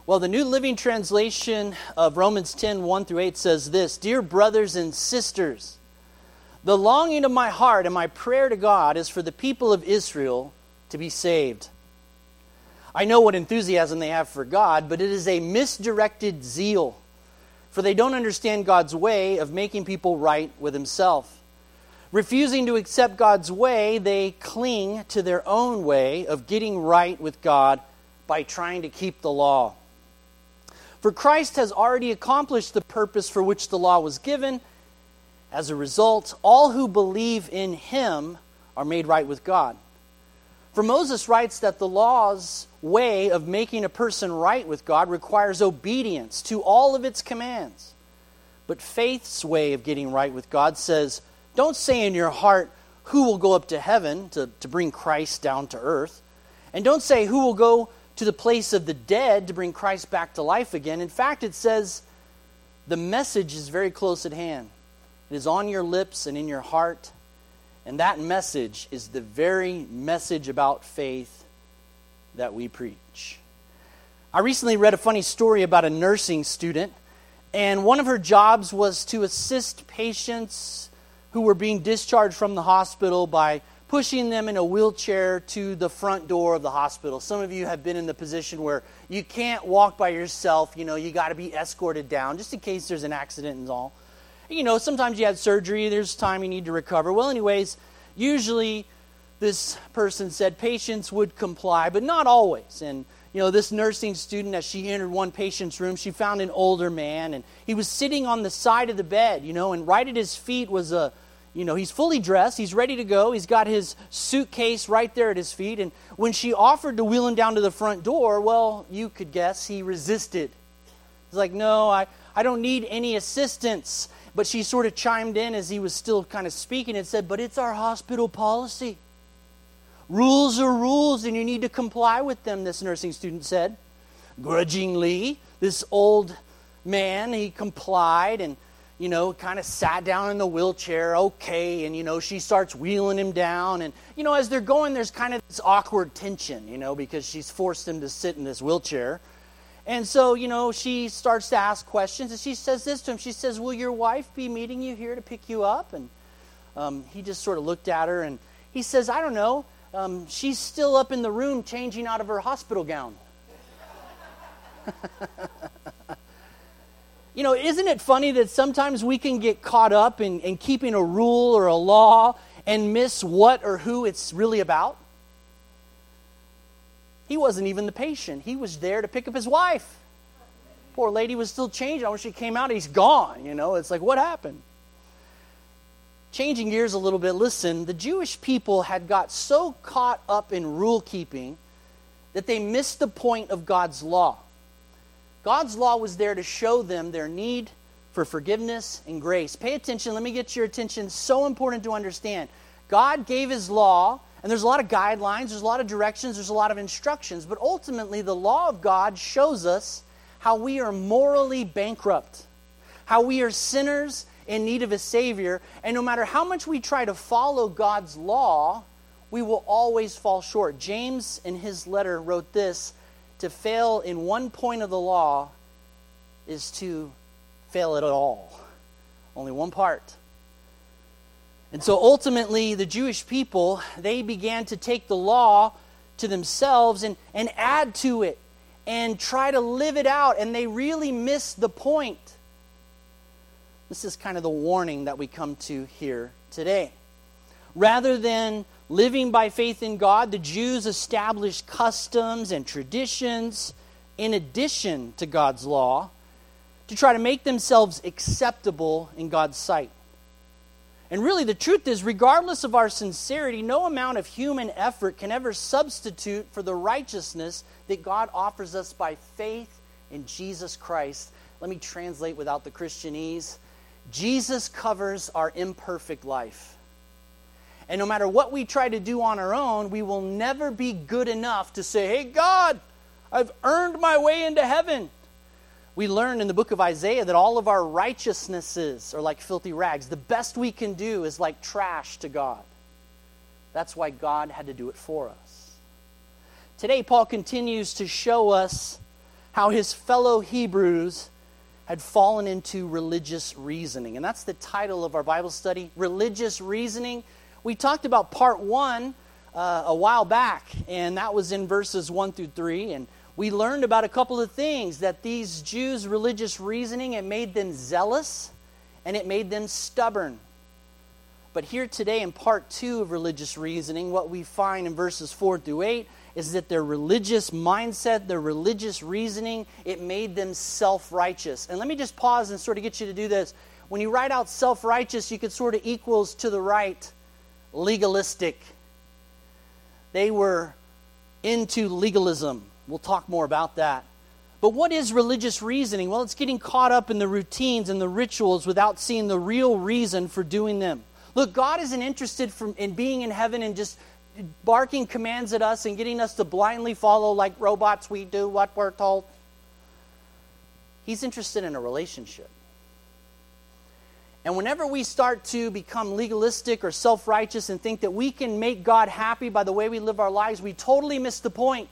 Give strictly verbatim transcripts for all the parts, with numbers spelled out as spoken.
Well, the New Living Translation of Romans ten, one through eight says this: Dear brothers and sisters, the longing of my heart and my prayer to God is for the people of Israel to be saved. I know what enthusiasm they have for God, but it is a misdirected zeal, for they don't understand God's way of making people right with Himself. Refusing to accept God's way, they cling to their own way of getting right with God by trying to keep the law. For Christ has already accomplished the purpose for which the law was given. As a result, all who believe in Him are made right with God. For Moses writes that the law's way of making a person right with God requires obedience to all of its commands. But faith's way of getting right with God says, don't say in your heart, who will go up to heaven to, to bring Christ down to earth. And don't say, who will go to the place of the dead to bring Christ back to life again. In fact, it says the message is very close at hand. It is on your lips and in your heart. And that message is the very message about faith that we preach. I recently read a funny story about a nursing student, and one of her jobs was to assist patients who were being discharged from the hospital by pushing them in a wheelchair to the front door of the hospital. Some of you have been in the position where you can't walk by yourself. You know, you got to be escorted down just in case there's an accident and all. You know, sometimes you had surgery. There's time you need to recover. Well, anyways, usually this person said patients would comply, but not always. And, you know, this nursing student, as she entered one patient's room, she found an older man, and he was sitting on the side of the bed, you know, and right at his feet was a You know, he's fully dressed. He's ready to go. He's got his suitcase right there at his feet. And when she offered to wheel him down to the front door, well, you could guess he resisted. He's like, no, I, I don't need any assistance. But she sort of chimed in as he was still kind of speaking and said, but it's our hospital policy. Rules are rules, and you need to comply with them, this nursing student said. Grudgingly, this old man, he complied and you know, kind of sat down in the wheelchair, okay, and, you know, she starts wheeling him down, and, you know, as they're going, there's kind of this awkward tension, you know, because she's forced him to sit in this wheelchair, and so, you know, she starts to ask questions, and she says this to him, she says, will your wife be meeting you here to pick you up? And um, he just sort of looked at her, and he says, I don't know, um, she's still up in the room changing out of her hospital gown. You know, isn't it funny that sometimes we can get caught up in, in keeping a rule or a law and miss what or who it's really about? He wasn't even the patient. He was there to pick up his wife. Poor lady was still changing. When she came out, he's gone. You know, it's like, what happened? Changing gears a little bit, listen, the Jewish people had got so caught up in rule keeping that they missed the point of God's law. God's law was there to show them their need for forgiveness and grace. Pay attention. Let me get your attention. So important to understand. God gave His law, and there's a lot of guidelines, there's a lot of directions, there's a lot of instructions, but ultimately the law of God shows us how we are morally bankrupt, how we are sinners in need of a Savior, and no matter how much we try to follow God's law, we will always fall short. James, in his letter, wrote this: to fail in one point of the law is to fail at all. Only one part. And so ultimately, the Jewish people, they began to take the law to themselves and, and add to it and try to live it out, and they really missed the point. This is kind of the warning that we come to here today. Rather than living by faith in God, the Jews established customs and traditions in addition to God's law to try to make themselves acceptable in God's sight. And really, the truth is, regardless of our sincerity, no amount of human effort can ever substitute for the righteousness that God offers us by faith in Jesus Christ. Let me translate without the Christianese. Jesus covers our imperfect life. And no matter what we try to do on our own, we will never be good enough to say, hey, God, I've earned my way into heaven. We learn in the book of Isaiah that all of our righteousnesses are like filthy rags. The best we can do is like trash to God. That's why God had to do it for us. Today, Paul continues to show us how his fellow Hebrews had fallen into religious reasoning. And that's the title of our Bible study, Religious Reasoning. We talked about part one uh, a while back, and that was in verses one through three. And we learned about a couple of things, that these Jews' religious reasoning, it made them zealous, and it made them stubborn. But here today in part two of religious reasoning, what we find in verses four through eight is that their religious mindset, their religious reasoning, it made them self-righteous. And let me just pause and sort of get you to do this. When you write out self-righteous, you could sort of equals to the right legalistic. They were into legalism. We'll talk more about that. But what is religious reasoning? Well, it's getting caught up in the routines and the rituals without seeing the real reason for doing them. Look, God isn't interested from, in being in heaven and just barking commands at us and getting us to blindly follow like robots. We do what we're told. He's interested in a relationship. And whenever we start to become legalistic or self-righteous and think that we can make God happy by the way we live our lives, we totally miss the point.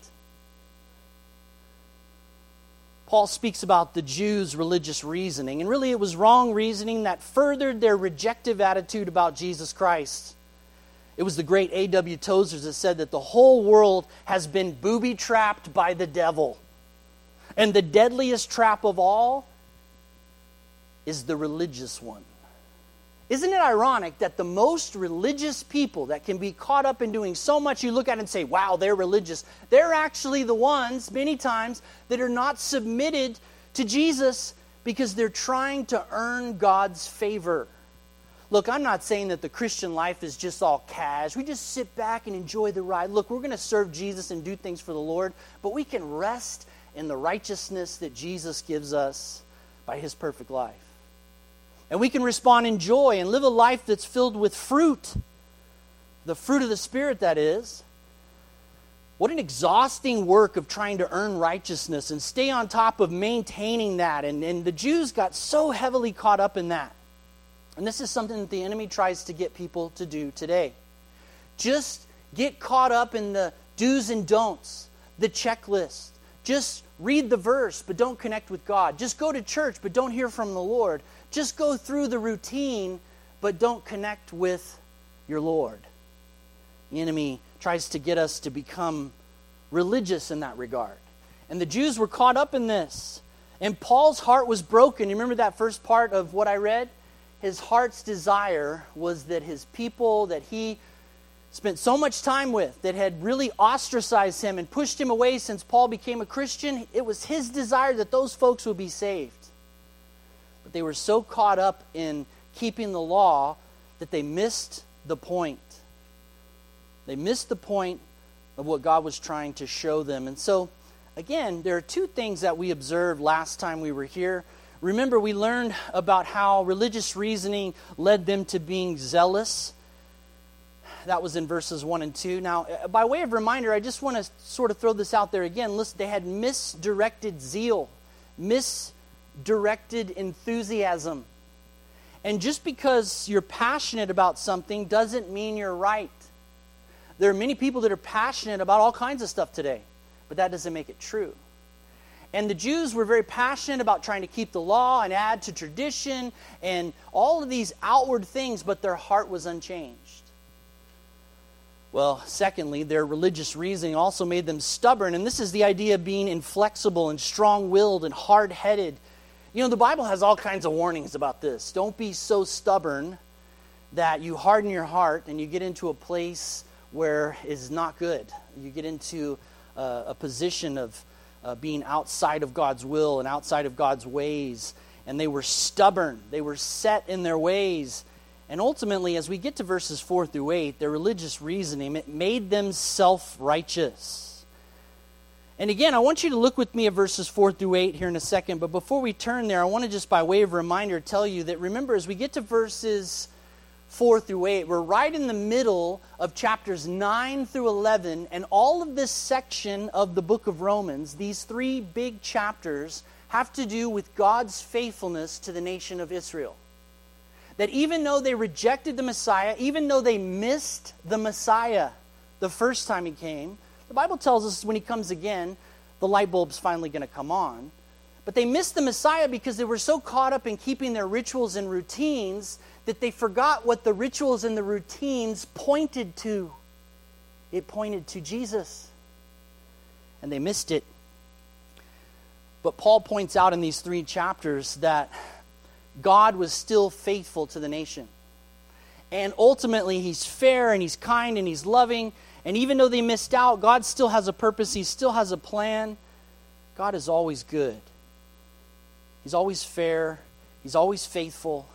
Paul speaks about the Jews' religious reasoning, and really it was wrong reasoning that furthered their rejective attitude about Jesus Christ. It was the great A W Tozer that said that the whole world has been booby-trapped by the devil. And the deadliest trap of all is the religious one. Isn't it ironic that the most religious people that can be caught up in doing so much, you look at it and say, wow, they're religious. They're actually the ones, many times, that are not submitted to Jesus because they're trying to earn God's favor. Look, I'm not saying that the Christian life is just all cash. We just sit back and enjoy the ride. Look, we're going to serve Jesus and do things for the Lord, but we can rest in the righteousness that Jesus gives us by His perfect life. And we can respond in joy and live a life that's filled with fruit. The fruit of the Spirit, that is. What an exhausting work of trying to earn righteousness and stay on top of maintaining that. And, and the Jews got so heavily caught up in that. And this is something that the enemy tries to get people to do today. Just get caught up in the do's and don'ts, the checklist. Just read the verse, but don't connect with God. Just go to church, but don't hear from the Lord. Just go through the routine, but don't connect with your Lord. The enemy tries to get us to become religious in that regard. And the Jews were caught up in this. And Paul's heart was broken. You remember that first part of what I read? His heart's desire was that his people that he spent so much time with, that had really ostracized him and pushed him away since Paul became a Christian, it was his desire that those folks would be saved. But they were so caught up in keeping the law that they missed the point. They missed the point of what God was trying to show them. And so, again, there are two things that we observed last time we were here. Remember, we learned about how religious reasoning led them to being zealous. That was in verses one and two. Now, by way of reminder, I just want to sort of throw this out there again. Listen, they had misdirected zeal, misdirected enthusiasm. And just because you're passionate about something doesn't mean you're right. There are many people that are passionate about all kinds of stuff today, but that doesn't make it true. And the Jews were very passionate about trying to keep the law and add to tradition and all of these outward things, but their heart was unchanged. Well, secondly, their religious reasoning also made them stubborn, and this is the idea of being inflexible and strong-willed and hard-headed. You know, the Bible has all kinds of warnings about this. Don't be so stubborn that you harden your heart and you get into a place where it's not good. You get into uh, a position of Uh, being outside of God's will and outside of God's ways. And they were stubborn. They were set in their ways. And ultimately, as we get to verses four through eight, their religious reasoning, it made them self-righteous. And again, I want you to look with me at verses four through eight here in a second. But before we turn there, I want to just by way of reminder tell you that, remember, as we get to verses four through eight, we're right in the middle of chapters nine through eleven, and all of this section of the book of Romans, these three big chapters, have to do with God's faithfulness to the nation of Israel. That even though they rejected the Messiah, even though they missed the Messiah the first time he came, the Bible tells us when he comes again, the light bulb's finally going to come on. But they missed the Messiah because they were so caught up in keeping their rituals and routines that they forgot what the rituals and the routines pointed to. It pointed to Jesus. And they missed it. But Paul points out in these three chapters that God was still faithful to the nation. And ultimately, he's fair and he's kind and he's loving. And even though they missed out, God still has a purpose. He still has a plan. God is always good. He's always fair. He's always faithful.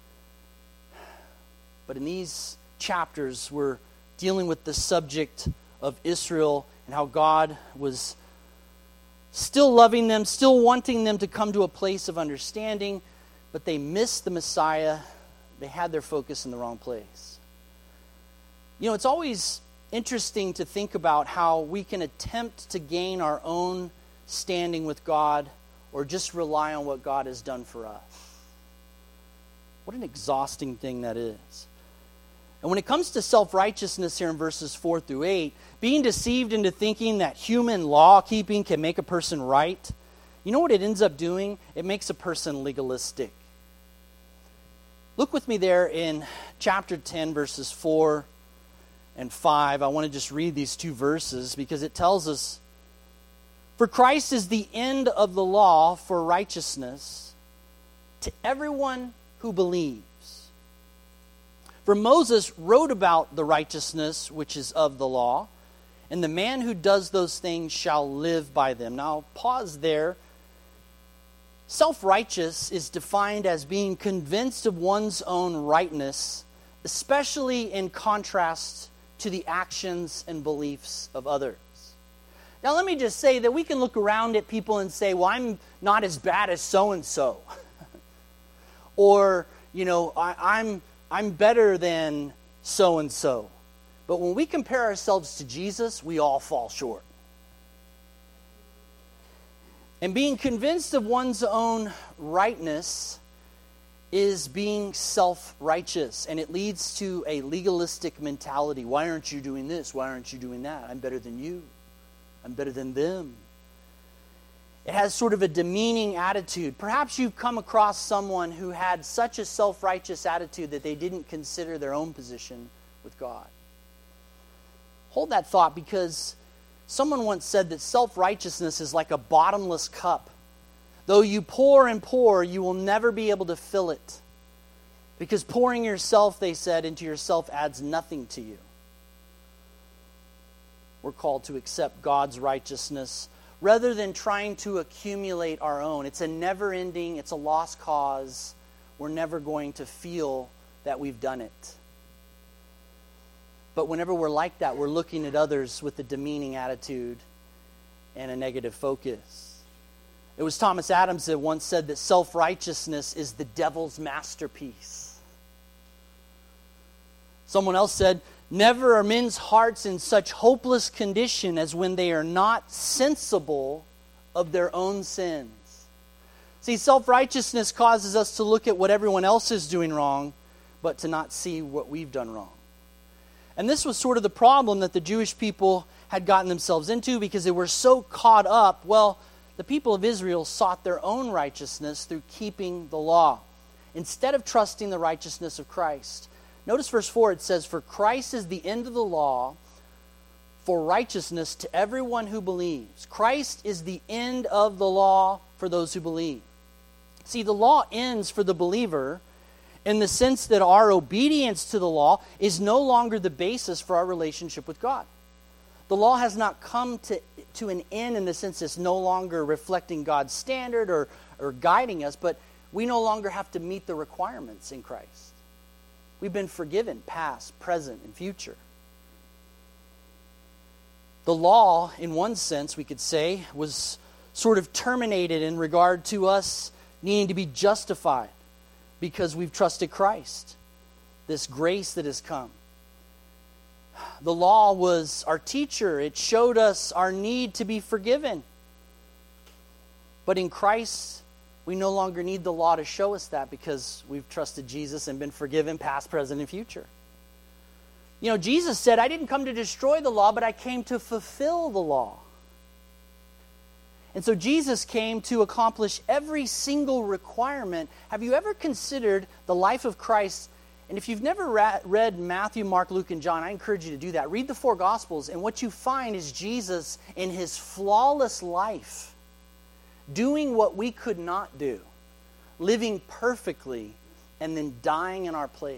But in these chapters, we're dealing with the subject of Israel and how God was still loving them, still wanting them to come to a place of understanding, but they missed the Messiah. They had their focus in the wrong place. You know, it's always interesting to think about how we can attempt to gain our own standing with God or just rely on what God has done for us. What an exhausting thing that is. And when it comes to self-righteousness here in verses four through eight, being deceived into thinking that human law-keeping can make a person right, you know what it ends up doing? It makes a person legalistic. Look with me there in chapter ten, verses four and five. I want to just read these two verses because it tells us, "For Christ is the end of the law for righteousness to everyone who believes. For Moses wrote about the righteousness which is of the law, and the man who does those things shall live by them." Now, pause there. Self-righteous is defined as being convinced of one's own rightness, especially in contrast to the actions and beliefs of others. Now, let me just say that we can look around at people and say, well, I'm not as bad as so-and-so. Or, you know, I, I'm... I'm better than so-and-so. But when we compare ourselves to Jesus, we all fall short. And being convinced of one's own rightness is being self-righteous. And it leads to a legalistic mentality. Why aren't you doing this? Why aren't you doing that? I'm better than you. I'm better than them. It has sort of a demeaning attitude. Perhaps you've come across someone who had such a self-righteous attitude that they didn't consider their own position with God. Hold that thought, because someone once said that self-righteousness is like a bottomless cup. Though you pour and pour, you will never be able to fill it. Because pouring yourself, they said, into yourself adds nothing to you. We're called to accept God's righteousness rather than trying to accumulate our own. It's a never-ending, it's a lost cause. We're never going to feel that we've done it. But whenever we're like that, we're looking at others with a demeaning attitude and a negative focus. It was Thomas Adams that once said that self-righteousness is the devil's masterpiece. Someone else said, "Never are men's hearts in such hopeless condition as when they are not sensible of their own sins." See, self-righteousness causes us to look at what everyone else is doing wrong, but to not see what we've done wrong. And this was sort of the problem that the Jewish people had gotten themselves into, because they were so caught up. Well, the people of Israel sought their own righteousness through keeping the law, instead of trusting the righteousness of Christ. Notice verse four, it says, "For Christ is the end of the law for righteousness to everyone who believes." Christ is the end of the law for those who believe. See, the law ends for the believer in the sense that our obedience to the law is no longer the basis for our relationship with God. The law has not come to, to an end in the sense it's no longer reflecting God's standard or, or guiding us, but we no longer have to meet the requirements in Christ. We've been forgiven, past, present, and future. The law, in one sense, we could say, was sort of terminated in regard to us needing to be justified because we've trusted Christ, this grace that has come. The law was our teacher. It showed us our need to be forgiven. But in Christ, we no longer need the law to show us that, because we've trusted Jesus and been forgiven past, present, and future. You know, Jesus said, "I didn't come to destroy the law, but I came to fulfill the law." And so Jesus came to accomplish every single requirement. Have you ever considered the life of Christ? And if you've never ra- read Matthew, Mark, Luke, and John, I encourage you to do that. Read the four Gospels, and what you find is Jesus in his flawless life, doing what we could not do, living perfectly, and then dying in our place.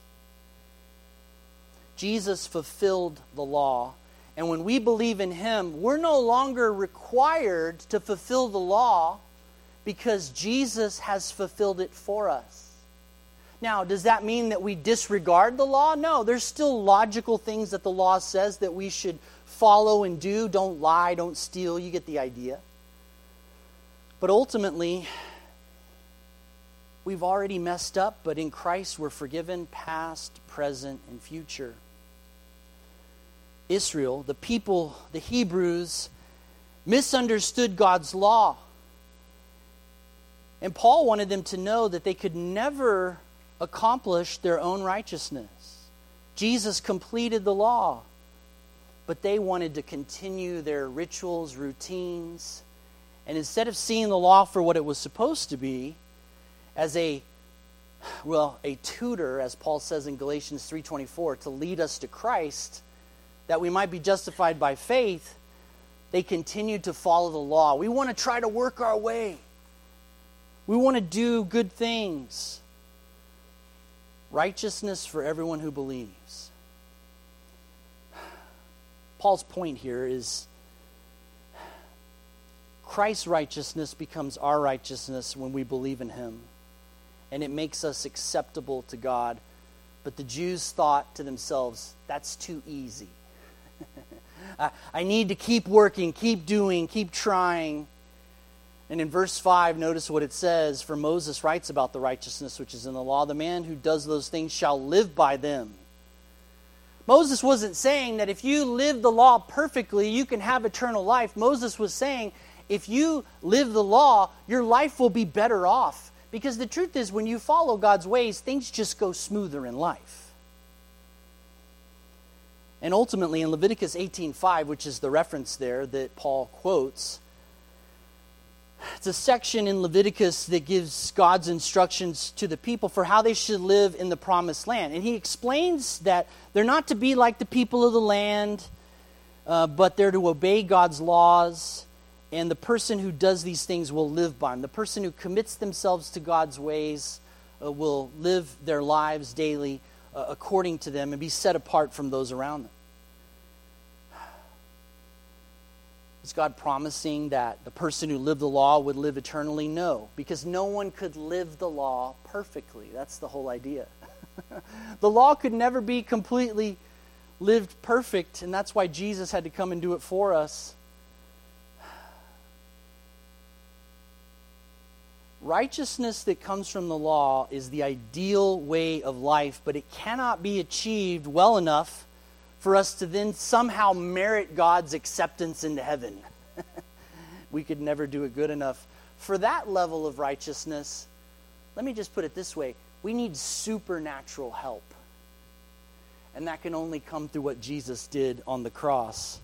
Jesus fulfilled the law. And when we believe in him, we're no longer required to fulfill the law because Jesus has fulfilled it for us. Now, does that mean that we disregard the law? No, there's still logical things that the law says that we should follow and do. Don't lie, don't steal. You get the idea. But ultimately, we've already messed up, but in Christ we're forgiven past, present, and future. Israel, the people, the Hebrews, misunderstood God's law. And Paul wanted them to know that they could never accomplish their own righteousness. Jesus completed the law, but they wanted to continue their rituals, routines, and instead of seeing the law for what it was supposed to be, as a, well, a tutor, as Paul says in Galatians three twenty-four, to lead us to Christ, that we might be justified by faith, they continued to follow the law. We want to try to work our way. We want to do good things. Righteousness for everyone who believes. Paul's point here is Christ's righteousness becomes our righteousness when we believe in him. And it makes us acceptable to God. But the Jews thought to themselves, that's too easy. I need to keep working, keep doing, keep trying. And in verse five, notice what it says. For Moses writes about the righteousness which is in the law. The man who does those things shall live by them. Moses wasn't saying that if you live the law perfectly, you can have eternal life. Moses was saying, if you live the law, your life will be better off. Because the truth is, when you follow God's ways, things just go smoother in life. And ultimately, in Leviticus eighteen five, which is the reference there that Paul quotes, it's a section in Leviticus that gives God's instructions to the people for how they should live in the promised land. And he explains that they're not to be like the people of the land, uh, but they're to obey God's laws. And the person who does these things will live by them. The person who commits themselves to God's ways uh, will live their lives daily uh, according to them and be set apart from those around them. Is God promising that the person who lived the law would live eternally? No, because no one could live the law perfectly. That's the whole idea. The law could never be completely lived perfect, and that's why Jesus had to come and do it for us. Righteousness that comes from the law is the ideal way of life, but it cannot be achieved well enough for us to then somehow merit God's acceptance into heaven. We could never do it good enough. For that level of righteousness, let me just put it this way, we need supernatural help. And that can only come through what Jesus did on the cross.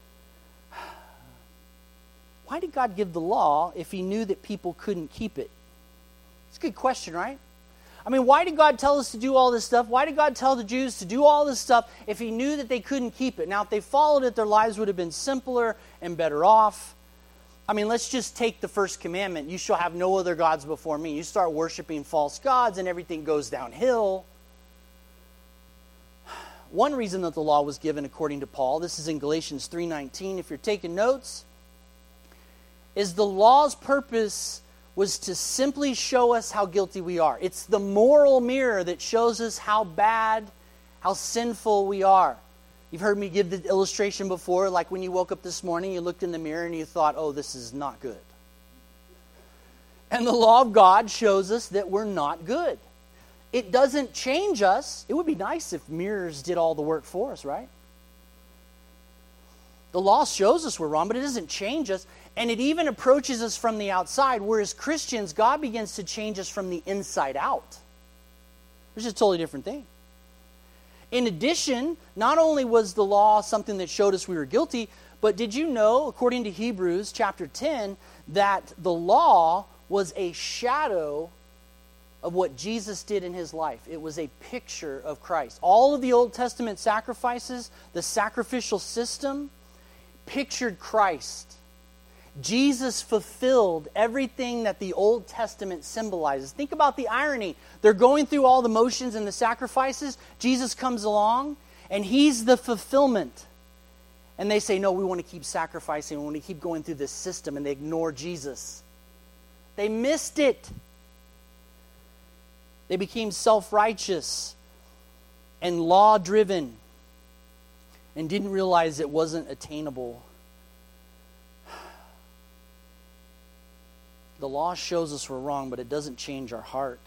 Why did God give the law if he knew that people couldn't keep it? It's a good question, right? I mean, why did God tell us to do all this stuff? Why did God tell the Jews to do all this stuff if he knew that they couldn't keep it? Now, if they followed it, their lives would have been simpler and better off. I mean, let's just take the first commandment. You shall have no other gods before me. You start worshiping false gods and everything goes downhill. One reason that the law was given, according to Paul, this is in Galatians three nineteen, if you're taking notes, is the law's purpose was to simply show us how guilty we are. It's the moral mirror that shows us how bad, how sinful we are. You've heard me give the illustration before, like when you woke up this morning, you looked in the mirror and you thought, oh, this is not good. And the law of God shows us that we're not good. It doesn't change us. It would be nice if mirrors did all the work for us, right? The law shows us we're wrong, but it doesn't change us. And it even approaches us from the outside, whereas Christians, God begins to change us from the inside out. Which is a totally different thing. In addition, not only was the law something that showed us we were guilty, But did you know, according to Hebrews chapter ten, that the law was a shadow of what Jesus did in his life? It was a picture of Christ. All of the Old Testament sacrifices, the sacrificial system, pictured Christ. Jesus fulfilled everything that the Old Testament symbolizes. Think about the irony. They're going through all the motions and the sacrifices. Jesus comes along, and he's the fulfillment. And they say, no, we want to keep sacrificing. We want to keep going through this system. And they ignore Jesus. They missed it. They became self-righteous and law-driven and didn't realize it wasn't attainable. The law shows us we're wrong, but it doesn't change our heart.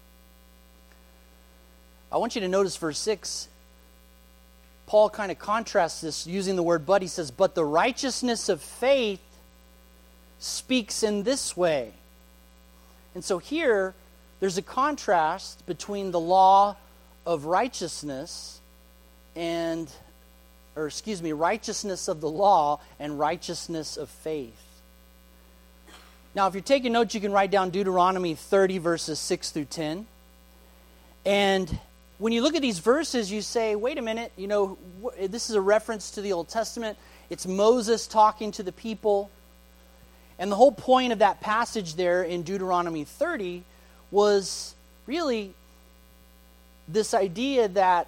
I want you to notice verse six. Paul kind of contrasts this using the word but. He says, but the righteousness of faith speaks in this way. And so here, there's a contrast between the law of righteousness and, or excuse me, righteousness of the law and righteousness of faith. Now, if you're taking notes, you can write down Deuteronomy thirty, verses six through ten. And when you look at these verses, you say, wait a minute, you know, this is a reference to the Old Testament. It's Moses talking to the people. And the whole point of that passage there in Deuteronomy thirty was really this idea that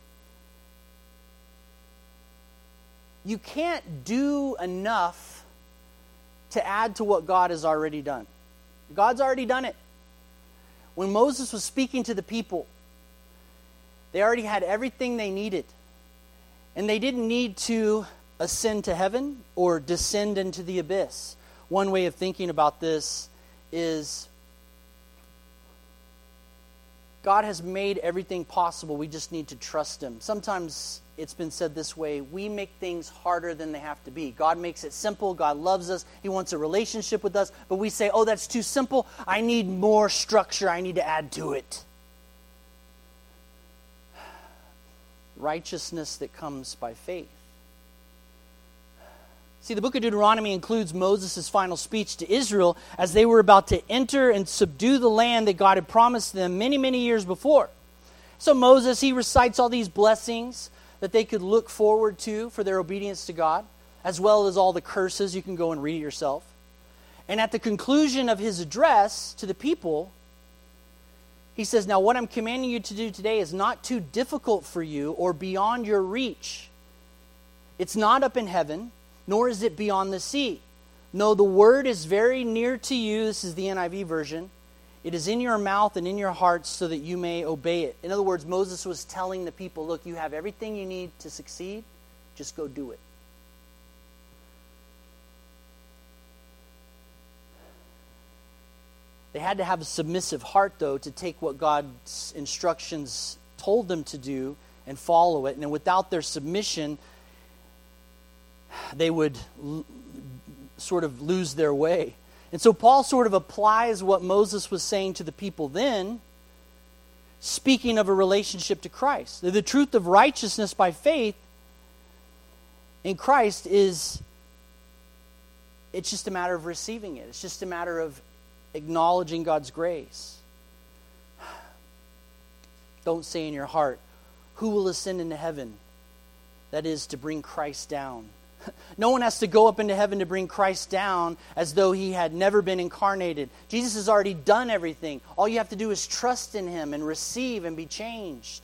you can't do enough to add to what God has already done. God's already done it. When Moses was speaking to the people, they already had everything they needed. And they didn't need to ascend to heaven or descend into the abyss. One way of thinking about this is God has made everything possible. We just need to trust Him. Sometimes it's been said this way: we make things harder than they have to be. God makes it simple. God loves us. He wants a relationship with us. But we say, oh, that's too simple. I need more structure. I need to add to it. Righteousness that comes by faith. See, the book of Deuteronomy includes Moses' final speech to Israel as they were about to enter and subdue the land that God had promised them many, many years before. So Moses, he recites all these blessings that they could look forward to for their obedience to God, as well as all the curses. You can go and read it yourself. And at the conclusion of his address to the people, he says, now what I'm commanding you to do today is not too difficult for you or beyond your reach. It's not up in heaven, nor is it beyond the sea. No, the word is very near to you. This is the N I V version. It is in your mouth and in your hearts so that you may obey it. In other words, Moses was telling the people, look, you have everything you need to succeed. Just go do it. They had to have a submissive heart, though, to take what God's instructions told them to do and follow it. And without their submission, they would l- sort of lose their way. And so Paul sort of applies what Moses was saying to the people then, speaking of a relationship to Christ. The truth of righteousness by faith in Christ is, it's just a matter of receiving it. It's just a matter of acknowledging God's grace. Don't say in your heart, who will ascend into heaven? That is to bring Christ down. No one has to go up into heaven to bring Christ down as though he had never been incarnated. Jesus has already done everything. All you have to do is trust in him and receive and be changed.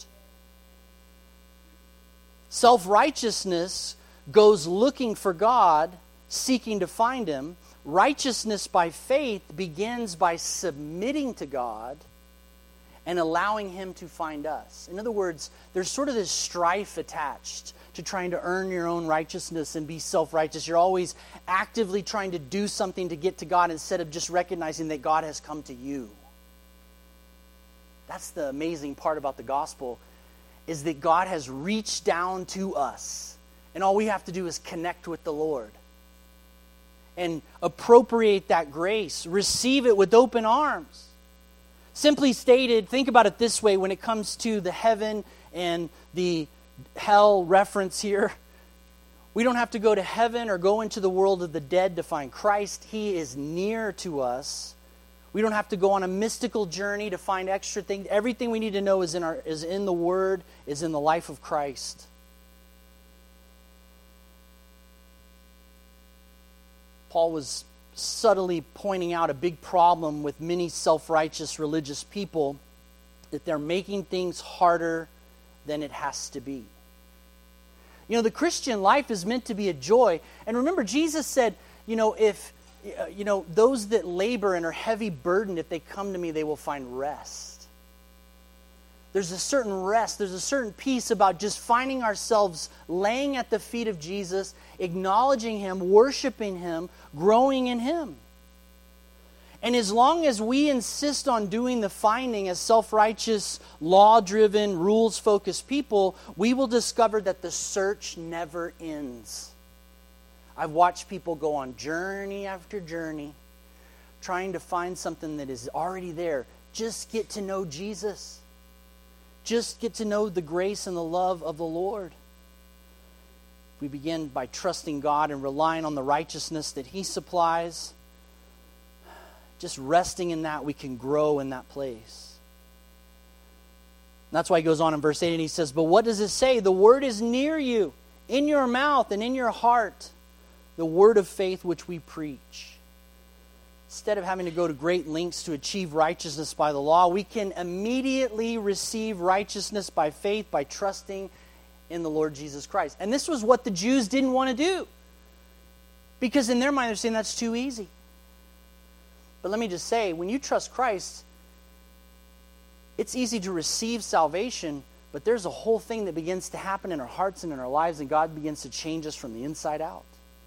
Self-righteousness goes looking for God, seeking to find him. Righteousness by faith begins by submitting to God and allowing him to find us. In other words, there's sort of this strife attached to trying to earn your own righteousness and be self-righteous. You're always actively trying to do something to get to God instead of just recognizing that God has come to you. That's the amazing part about the gospel, is that God has reached down to us. And all we have to do is connect with the Lord and appropriate that grace. Receive it with open arms. Simply stated, think about it this way when it comes to the heaven and the hell reference here. We don't have to go to heaven or go into the world of the dead to find Christ. He is near to us. We don't have to go on a mystical journey to find extra things. Everything we need to know is in our is in the Word, is in the life of Christ. Paul was subtly pointing out a big problem with many self-righteous religious people, that they're making things harder than it has to be. You know, the Christian life is meant to be a joy. And remember, Jesus said, you know, if, you know, those that labor and are heavy burdened, if they come to me, they will find rest. There's a certain rest, there's a certain peace about just finding ourselves laying at the feet of Jesus, acknowledging Him, worshiping Him, growing in Him. And as long as we insist on doing the finding as self-righteous, law-driven, rules-focused people, we will discover that the search never ends. I've watched people go on journey after journey, trying to find something that is already there. Just get to know Jesus. Just get to know the grace and the love of the Lord. We begin by trusting God and relying on the righteousness that He supplies. Just resting in that, we can grow in that place. And that's why he goes on in verse eight and he says, but what does it say? The word is near you, in your mouth and in your heart, the word of faith which we preach. Instead of having to go to great lengths to achieve righteousness by the law, we can immediately receive righteousness by faith, by trusting in the Lord Jesus Christ. And this was what the Jews didn't want to do, because in their mind they're saying that's too easy. But let me just say, when you trust Christ, it's easy to receive salvation, but there's a whole thing that begins to happen in our hearts and in our lives, and God begins to change us from the inside out.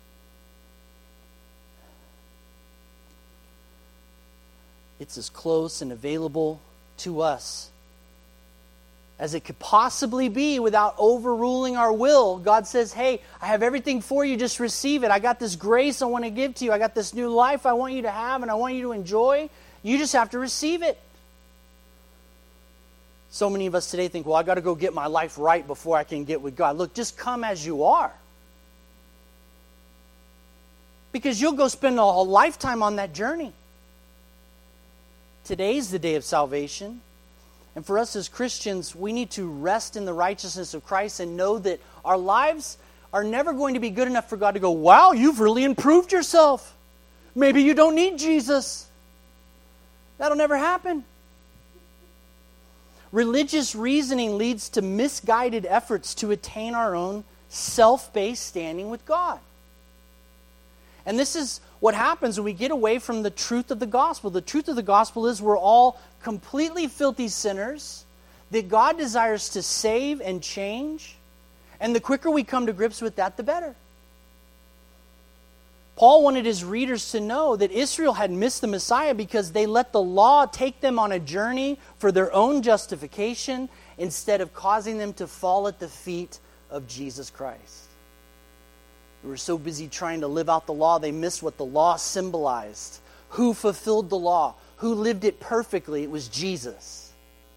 It's as close and available to us as it could possibly be without overruling our will. God says, hey, I have everything for you, just receive it. I got this grace I want to give to you. I got this new life I want you to have and I want you to enjoy. You just have to receive it. So many of us today think, well, I got to go get my life right before I can get with God. Look, just come as you are. Because you'll go spend a whole lifetime on that journey. Today's the day of salvation. And for us as Christians, we need to rest in the righteousness of Christ and know that our lives are never going to be good enough for God to go, wow, you've really improved yourself. Maybe you don't need Jesus. That'll never happen. Religious reasoning leads to misguided efforts to attain our own self-based standing with God. And this is what happens when we get away from the truth of the gospel. The truth of the gospel is we're all completely filthy sinners that God desires to save and change. And the quicker we come to grips with that, the better. Paul wanted his readers to know that Israel had missed the Messiah because they let the law take them on a journey for their own justification instead of causing them to fall at the feet of Jesus Christ. They were so busy trying to live out the law, they missed what the law symbolized. Who fulfilled the law? Who lived it perfectly? It was Jesus.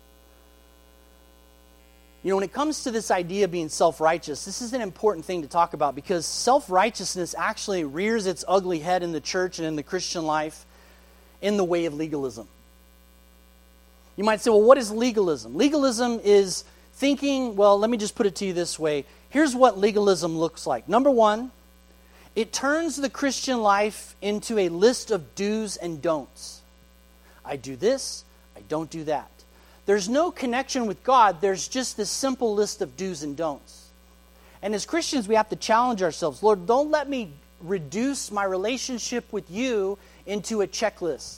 You know, when it comes to this idea of being self-righteous, this is an important thing to talk about because self-righteousness actually rears its ugly head in the church and in the Christian life in the way of legalism. You might say, well, what is legalism? Legalism is thinking, well, let me just put it to you this way. Here's what legalism looks like. Number one, it turns the Christian life into a list of do's and don'ts. I do this, I don't do that. There's no connection with God. There's just this simple list of do's and don'ts. And as Christians, we have to challenge ourselves. Lord, don't let me reduce my relationship with you into a checklist.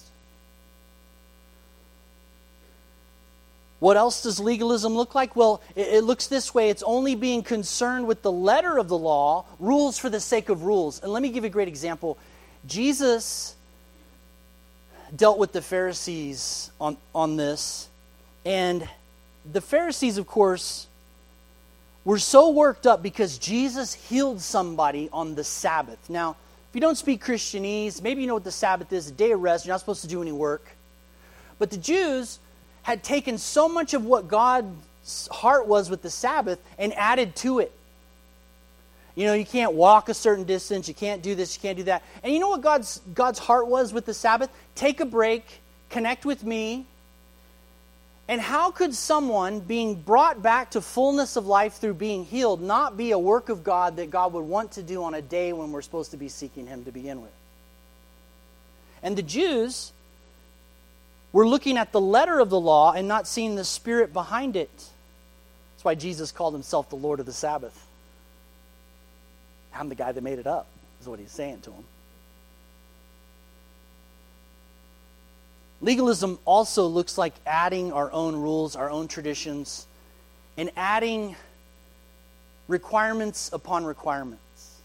What else does legalism look like? Well, it, it looks this way. It's only being concerned with the letter of the law, rules for the sake of rules. And let me give you a great example. Jesus dealt with the Pharisees on, on this. And the Pharisees, of course, were so worked up because Jesus healed somebody on the Sabbath. Now, if you don't speak Christianese, maybe you know what the Sabbath is, a day of rest. You're not supposed to do any work. But the Jews had taken so much of what God's heart was with the Sabbath and added to it. You know, you can't walk a certain distance. You can't do this. You can't do that. And you know what God's God's heart was with the Sabbath? Take a break, connect with me. And how could someone being brought back to fullness of life through being healed not be a work of God that God would want to do on a day when we're supposed to be seeking Him to begin with? And the Jews were looking at the letter of the law and not seeing the spirit behind it. That's why Jesus called Himself the Lord of the Sabbath. I'm the guy that made it up, is what He's saying to them. Legalism also looks like adding our own rules, our own traditions, and adding requirements upon requirements.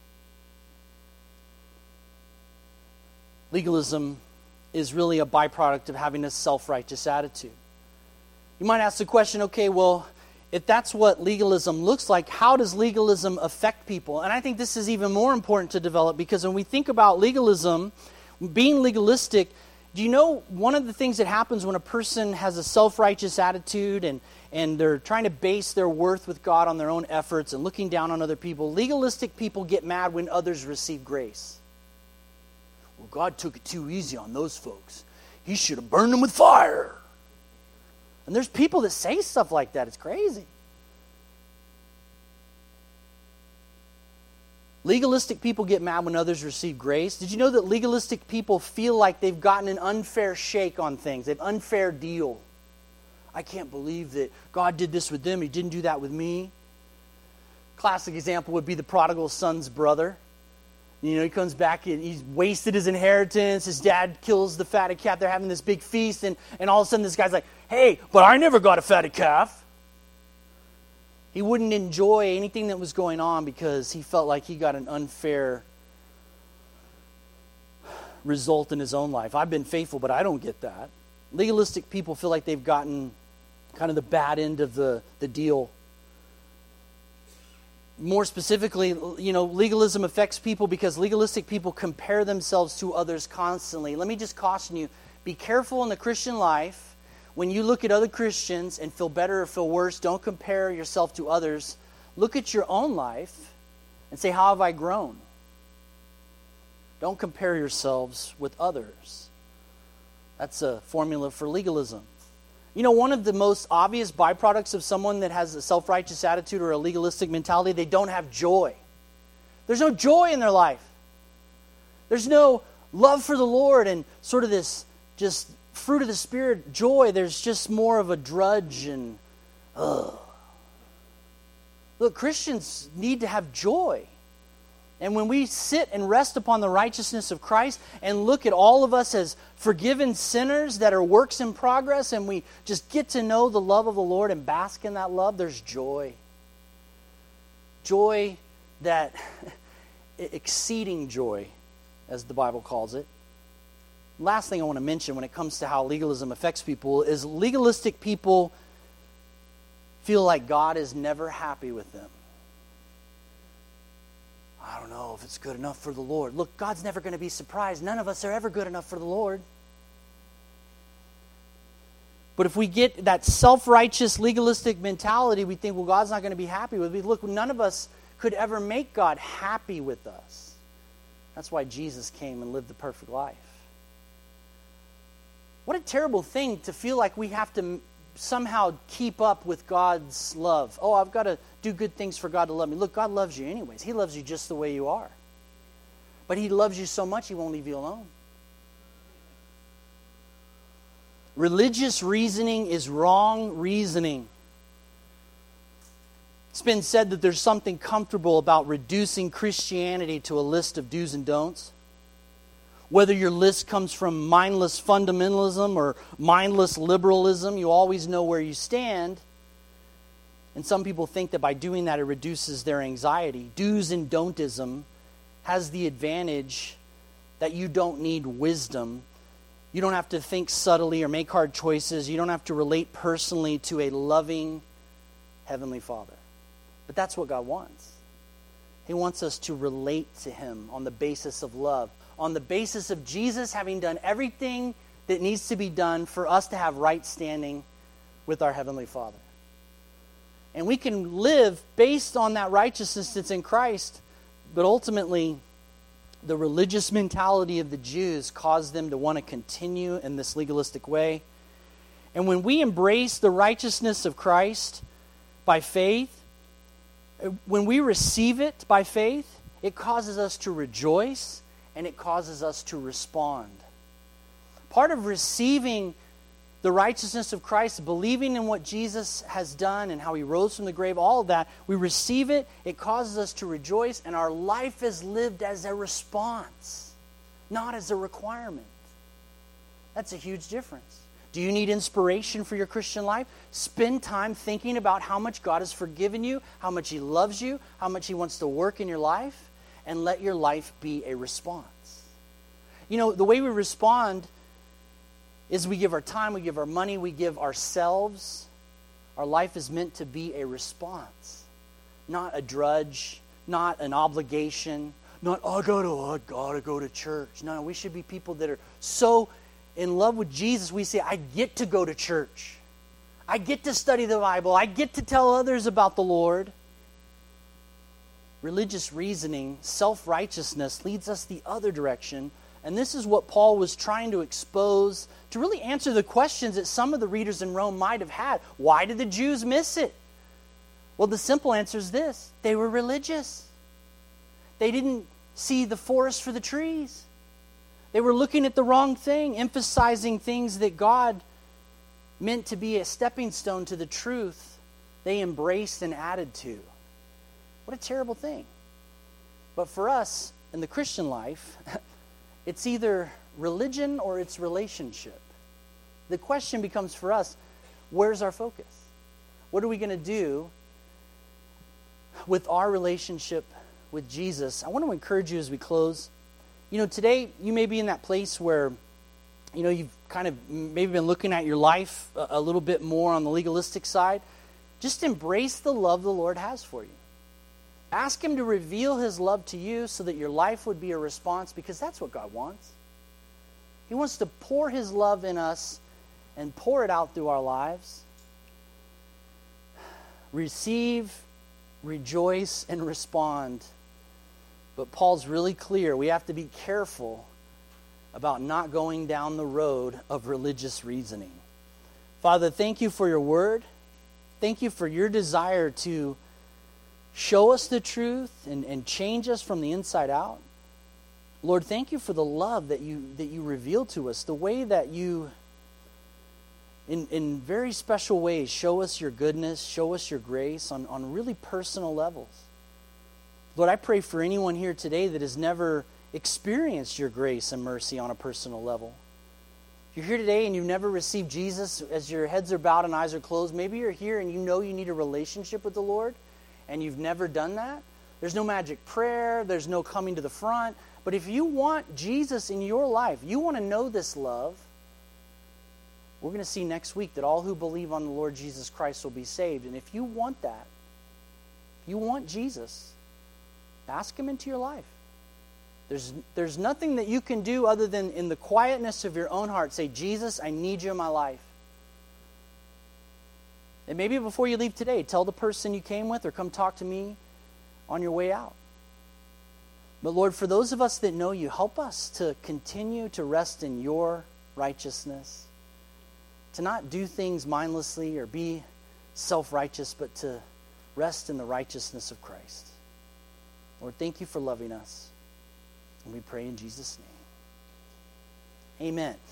Legalism is really a byproduct of having a self-righteous attitude. You might ask the question, okay, well, if that's what legalism looks like, how does legalism affect people? And I think this is even more important to develop, because when we think about legalism, being legalistic, do you know one of the things that happens when a person has a self-righteous attitude and, and they're trying to base their worth with God on their own efforts and looking down on other people? Legalistic people get mad when others receive grace. Well, God took it too easy on those folks. He should have burned them with fire. And there's people that say stuff like that. It's crazy. Legalistic people get mad when others receive grace. Did you know that legalistic people feel like they've gotten an unfair shake on things? They have an unfair deal. I can't believe that God did this with them. He didn't do that with me. Classic example would be the prodigal son's brother. You know, he comes back and he's wasted his inheritance. His dad kills the fatted calf. They're having this big feast. And, and all of a sudden this guy's like, hey, but I never got a fatted calf. He wouldn't enjoy anything that was going on because he felt like he got an unfair result in his own life. I've been faithful, but I don't get that. Legalistic people feel like they've gotten kind of the bad end of the, the deal. More specifically, you know, legalism affects people because legalistic people compare themselves to others constantly. Let me just caution you, be careful in the Christian life. When you look at other Christians and feel better or feel worse, don't compare yourself to others. Look at your own life and say, how have I grown? Don't compare yourselves with others. That's a formula for legalism. You know, one of the most obvious byproducts of someone that has a self-righteous attitude or a legalistic mentality, they don't have joy. There's no joy in their life. There's no love for the Lord and sort of this just fruit of the Spirit, joy. There's just more of a drudge and, ugh. Look, Christians need to have joy. And when we sit and rest upon the righteousness of Christ and look at all of us as forgiven sinners that are works in progress, and we just get to know the love of the Lord and bask in that love, there's joy. Joy that, exceeding joy, as the Bible calls it. Last thing I want to mention when it comes to how legalism affects people is legalistic people feel like God is never happy with them. I don't know if it's good enough for the Lord. Look, God's never going to be surprised. None of us are ever good enough for the Lord. But if we get that self-righteous, legalistic mentality, we think, well, God's not going to be happy with me. Look, none of us could ever make God happy with us. That's why Jesus came and lived the perfect life. What a terrible thing to feel like we have to somehow keep up with God's love. Oh, I've got to do good things for God to love me. Look, God loves you anyways. He loves you just the way you are. But He loves you so much, He won't leave you alone. Religious reasoning is wrong reasoning. It's been said that there's something comfortable about reducing Christianity to a list of do's and don'ts. Whether your list comes from mindless fundamentalism or mindless liberalism, you always know where you stand. And some people think that by doing that, it reduces their anxiety. Do's and don'tism has the advantage that you don't need wisdom. You don't have to think subtly or make hard choices. You don't have to relate personally to a loving Heavenly Father. But that's what God wants. He wants us to relate to Him on the basis of love, on the basis of Jesus having done everything that needs to be done for us to have right standing with our Heavenly Father. And we can live based on that righteousness that's in Christ, but ultimately, the religious mentality of the Jews caused them to want to continue in this legalistic way. And when we embrace the righteousness of Christ by faith, when we receive it by faith, it causes us to rejoice and it causes us to respond. Part of receiving the righteousness of Christ, believing in what Jesus has done and how he rose from the grave, all of that, we receive it, it causes us to rejoice, and our life is lived as a response, not as a requirement. That's a huge difference. Do you need inspiration for your Christian life? Spend time thinking about how much God has forgiven you, how much he loves you, how much he wants to work in your life, and let your life be a response. You know, the way we respond is we give our time, we give our money, we give ourselves. Our life is meant to be a response, not a drudge, not an obligation, not, oh, I gotta, oh, I gotta go to church. No, we should be people that are so in love with Jesus, we say, I get to go to church. I get to study the Bible. I get to tell others about the Lord. Religious reasoning, self-righteousness leads us the other direction. And this is what Paul was trying to expose, to really answer the questions that some of the readers in Rome might have had. Why did the Jews miss it? Well, the simple answer is this. They were religious. They didn't see the forest for the trees. They were looking at the wrong thing, emphasizing things that God meant to be a stepping stone to the truth they embraced and added to. What a terrible thing. But for us, in the Christian life, it's either religion or it's relationship. The question becomes for us, where's our focus? What are we going to do with our relationship with Jesus? I want to encourage you as we close. You know, today you may be in that place where, you know, you've kind of maybe been looking at your life a, a little bit more on the legalistic side. Just embrace the love the Lord has for you. Ask him to reveal his love to you so that your life would be a response, because that's what God wants. He wants to pour his love in us and pour it out through our lives. Receive, rejoice, and respond. But Paul's really clear. We have to be careful about not going down the road of religious reasoning. Father, thank you for your word. Thank you for your desire to show us the truth and, and change us from the inside out. Lord, thank you for the love that you that you reveal to us, the way that you, in, in very special ways, show us your goodness, show us your grace on, on really personal levels. Lord, I pray for anyone here today that has never experienced your grace and mercy on a personal level. If you're here today and you've never received Jesus, as your heads are bowed and eyes are closed, maybe you're here and you know you need a relationship with the Lord, and you've never done that. There's no magic prayer. There's no coming to the front. But if you want Jesus in your life, you want to know this love, we're going to see next week that all who believe on the Lord Jesus Christ will be saved. And if you want that, if you want Jesus, ask him into your life. There's, there's nothing that you can do other than in the quietness of your own heart say, Jesus, I need you in my life. And maybe before you leave today, tell the person you came with or come talk to me on your way out. But Lord, for those of us that know you, help us to continue to rest in your righteousness, to not do things mindlessly or be self-righteous, but to rest in the righteousness of Christ. Lord, thank you for loving us. And we pray in Jesus' name. Amen.